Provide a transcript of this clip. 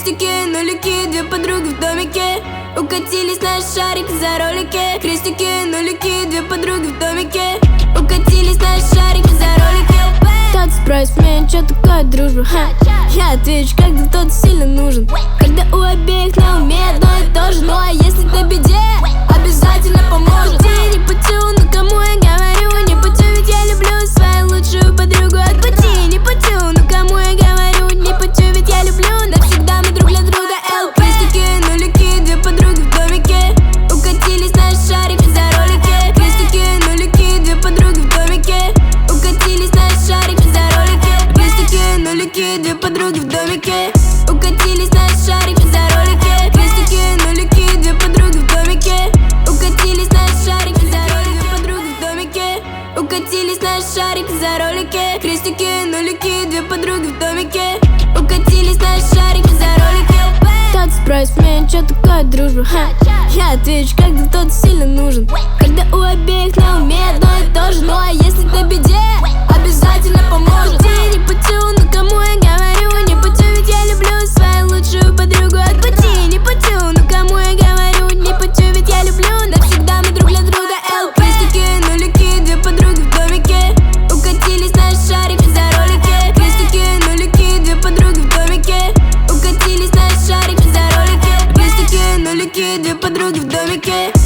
Крестики, нулики, две подруги в домике. Укатились на шарик за ролики. Крестики, нулики, две подруги в домике. Укатились на шарик за ролики. Кто-то спросит меня, что такое дружба? Я отвечу, когда кто-то сильно нужен. Когда у обеих на уме одно и то же. Ну а если на беде, обязательно поможет. Ты не путю, ну кому я говорю? Не путю, ведь я люблю свою лучшую подругу. От пути не путю, ну кому я говорю? Не путю, ведь я люблю. Навсегда мы друг для друга. Крестики, нулики, две подруги в домике. Укатились на шарик за ролики. Крестики, нулики, две подруги в домике. Укатились на шарик за ролики. Крестики, нулики, две подруги в домике. Укатились на шарик за ролики. Крестики, нулики, две подруги в домике. Укатились на шарик за ролики. Подруги в домике. Укатились на шарик за ролики. Крестики, нулики, две подруги в домике. Укатились на шарик за ролики. Кто-то спросит меня, что такое дружба? Я отвечу, когда кто-то сильно нужен. Когда у обеих на уме одно и то же. Ну а если на беде, обязательно поможет. Ты не путю, ну кому я говорю? Не путю, ведь я люблю свою лучшую подругу. От пути не путю, ну кому я говорю? Не путю, ведь я люблю. Навсегда мы друг для друга. Крестики, нулики, две подруги в домике. Укатились на шарик за ролики. Крестики, нулики, две подруги в домике. Укатились на шарик за ролики. Крестики, нулики, две подруги в домике.